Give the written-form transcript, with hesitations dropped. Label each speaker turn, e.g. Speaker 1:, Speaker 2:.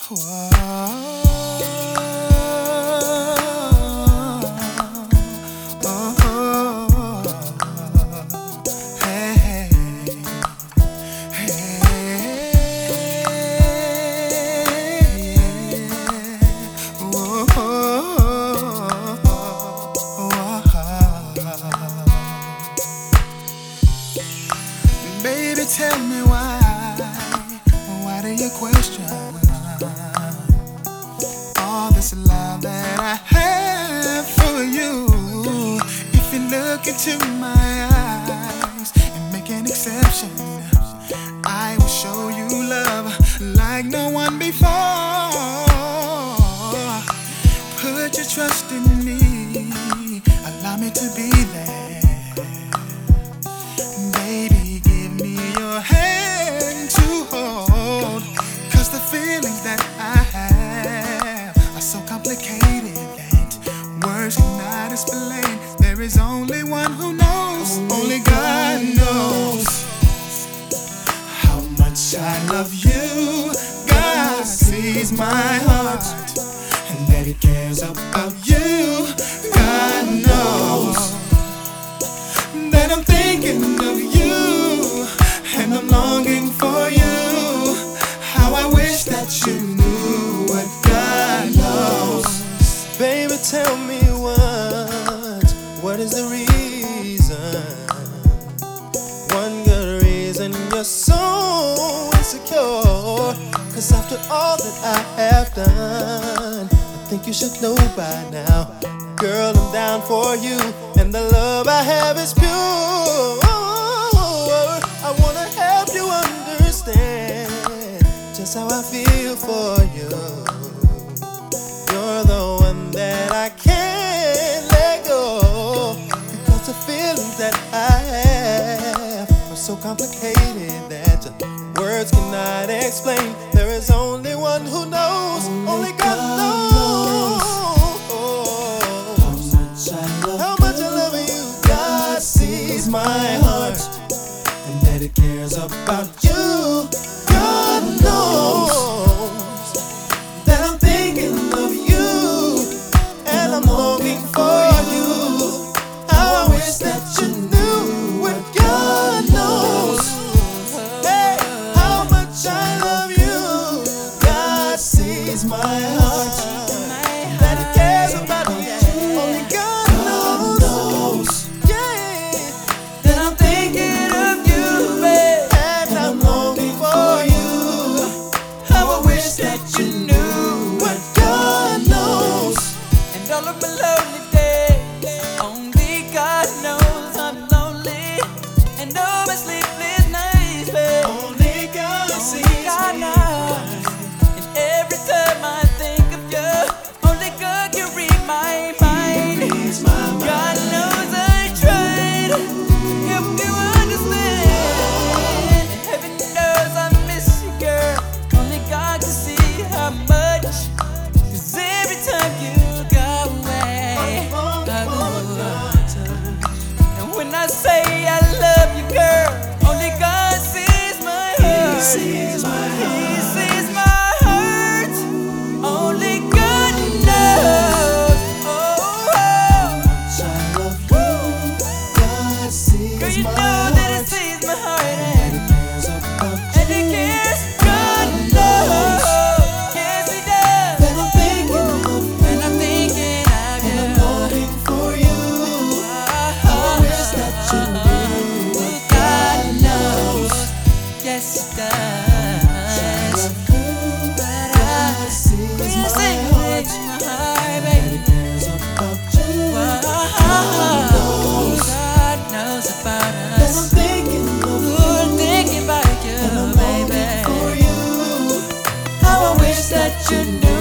Speaker 1: Baby, tell me why do you question all this love that I have for you? If you look into my eyes and make an exception, I will show you love like no one before. Put your trust in me, allow me to be there. Baby, give me your hand to hold, 'cause the feelings that I have are so complicated that words cannot explain. There is only one who knows, only God knows how much I love you. God sees my heart and that He cares about you. God knows that I'm thinking of you and I'm longing for you. How I wish that you knew what God knows.
Speaker 2: Baby, tell me what is the reason? One good reason you're so insecure. 'Cause after all that I have done, I think you should know by now, girl, I'm down for you, and the love I have is pure. I wanna help you understand just how I feel for you. You're the one that I can't let go, because the feelings that I have are so complicated that words cannot explain. There is only one who knows, only God knows. How much I love you. God sees my heart and that He cares about you. God knows that I'm thinking of you and I'm longing for you. How I wish that you knew what God knows. Hey, how much I love you. God sees my heart and that He cares about you. Only God knows. Yeah, that I'm thinking of you, babe, and I'm longing for you. How I wish that you knew what God knows.
Speaker 3: And all of my lonely days, only God knows I'm lonely. And all my sleepless nights, babe,
Speaker 2: Only God sees
Speaker 3: God
Speaker 2: me.
Speaker 3: knows. And every time I think of you, only God can read my mind.
Speaker 2: Reads my mind.
Speaker 3: God knows I tried to help you understand. And heaven knows I miss you, girl. Only God can see how much. 'Cause every time you go away, I go and when I say I love you, girl, only God sees my heart.
Speaker 2: He sees my heart.
Speaker 3: He sees my heart. Only God knows. Oh,
Speaker 2: I love you. God sees
Speaker 3: girl, you
Speaker 2: my
Speaker 3: know
Speaker 2: heart.
Speaker 3: that He sees my heart,
Speaker 2: And He cares about
Speaker 3: and He cares. God knows. Yes, He does.
Speaker 2: that I'm thinking of you.
Speaker 3: And I'm thinking of
Speaker 2: And
Speaker 3: you.
Speaker 2: I'm longing for you. How I wish that you knew what
Speaker 3: God knows. Yes, He does.
Speaker 2: God sees my heart. And He cares about you.
Speaker 3: God knows about
Speaker 2: That I'm
Speaker 3: us.
Speaker 2: thinking of you.
Speaker 3: Ooh, thinking about you,
Speaker 2: And I'm
Speaker 3: baby.
Speaker 2: longing for you.
Speaker 3: How I wish that you knew.